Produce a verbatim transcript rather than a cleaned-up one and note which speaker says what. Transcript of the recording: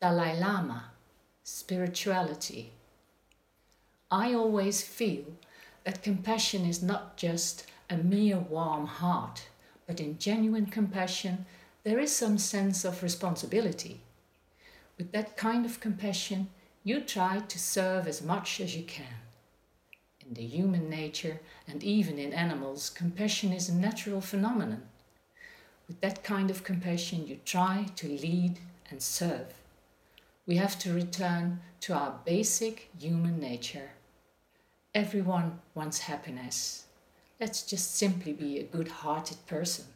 Speaker 1: Dalai Lama, spirituality. I always feel that compassion is not just a mere warm heart, but in genuine compassion there is some sense of responsibility. With that kind of compassion, you try to serve as much as you can. In the human nature and even in animals, compassion is a natural phenomenon. With that kind of compassion, you try to lead and serve. We have to return to our basic human nature. Everyone wants happiness. Let's just simply be a good-hearted person.